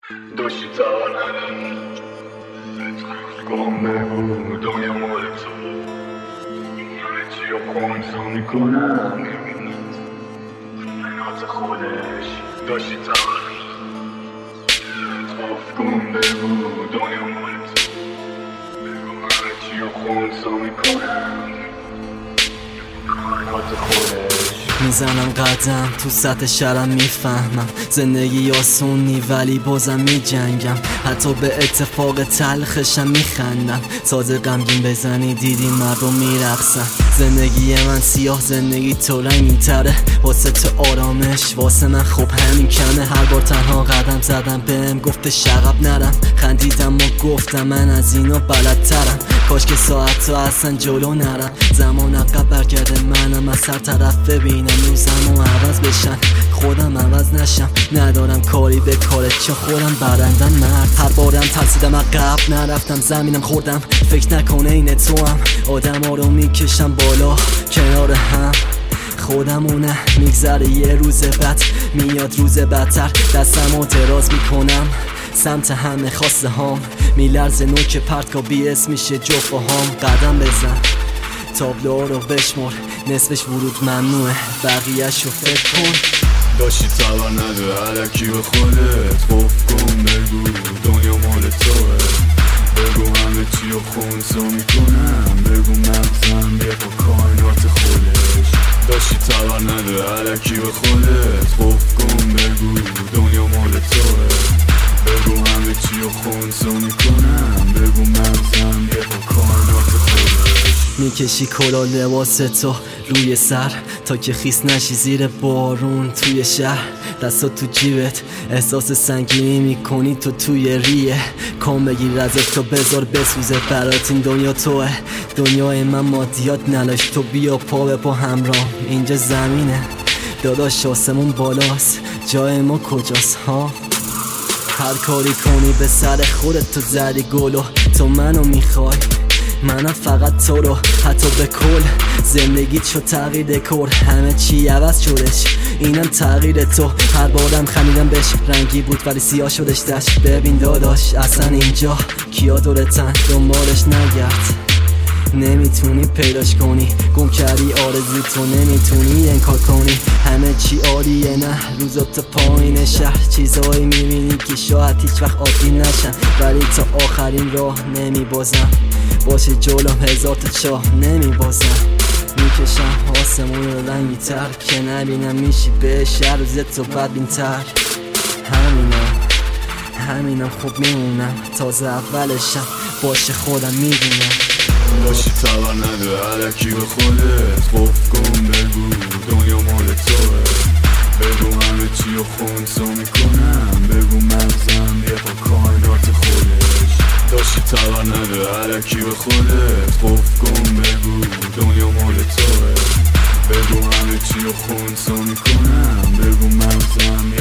داشتی توانم گم بگو دنیا مال تو همه چی رو خونسا میکنم نات خودش داشتی توانم گم بگو دنیا مال تو بگو همه چی رو خونسا میکنم نات خودش میزنم قدم تو سطح شرم میفهمم زندگی آسونی ولی بازم میجنگم حتی به اتفاق تلخشم میخندم تازه غمگین بزنی دیدی مردم میرقصن زندگی من سیاه زندگی تو رنگین تره واسه تو آرامش واسه من خوب همین کمه هر بار تنها قدم زدم بهم گفته شغب نرم خندیدم و گفتم من از اینا بلدترم کاش که ساعت تو اصلا جلو نرم زمان عقب برگرده منم از هر طرف ببینم روزم و عوض بشن خودم عوض نشم ندارم کاری به کارت چه خودم برندن مرد هر بارم ترسیدم عقب نرفتم زمینم خوردم فکر نکنه اینه تو هم آدم ها رو میکشم بالا کنار هم خودمونه میگذره یه روز بد میاد روز بدتر دستم رو دراز میکنم سمت همه خواسته هام میلرزه نوک پرتگاه BS میشه جفت هام قدم بزن تابلوها رو بشمر نصفش ورود ممنوعه بقیه‌شو فکر کن داشتی تبر نده علکی به خودت قف کن بگو دنیا مال توه بگو همه چی رو خونسا میکنم بگو مغزم یه با کائنات خودش داشتی تبر نده علکی به خودت قف کن بگو دنیا مال توه بگو همه چی رو خونسا میکنم بگو مغزم یه با کائنات خودش میکشی کلا لباس تو روی سر تا که خیس نشی زیر بارون توی شهر دستات تو جیبت احساس سنگینی میکنی تو توی ریه کام بگیر ازت تو بذار بسوزه برات این دنیا توه دنیای من مادیات نلاش تو بیا پا به پا همراه اینجا زمینه داداش آسمون بالاست جای ما کجاست ها هر کاری کنی به سر خودت تو زدی گلو تو منو میخوای منم فقط تو رو حتی به کل زندگیت شد تغییر دکور همه چی عوض شدش اینم تغییر تو هر بارم خمیدم بهش رنگی بود ولی سیاه شدش دشت ببین داداش اصلا اینجا کیا دورتن دنبالش نگرد نمیتونی پیداش کنی گم کردی آرزوی تو نمیتونی انکار کنی همه چی عالیه نه روزات پایین شهر چیزایی میبینی که شاید هیچ وقت عادی نشن ولی تا آخرین راه نمیبازم باشه جلوم هزار تا چاه نمیبازم میکشم آسمون رو رنگی تر که نبینم میشی به شهر روزت تو بدبین تر همینم خوب میمونم تازه اولشم باشه خودم میدونم داشتی تبر نده علکی به خودت قف کن بگو دنیا مال توه بگو همه چی رو خونسا میکنم بگو مغزم یه با کائنات خودش داشتی تبر نده علکی به خودت قف کن بگو دنیا مال توه بگو همه چی رو خونسا میکنم بگو مغزم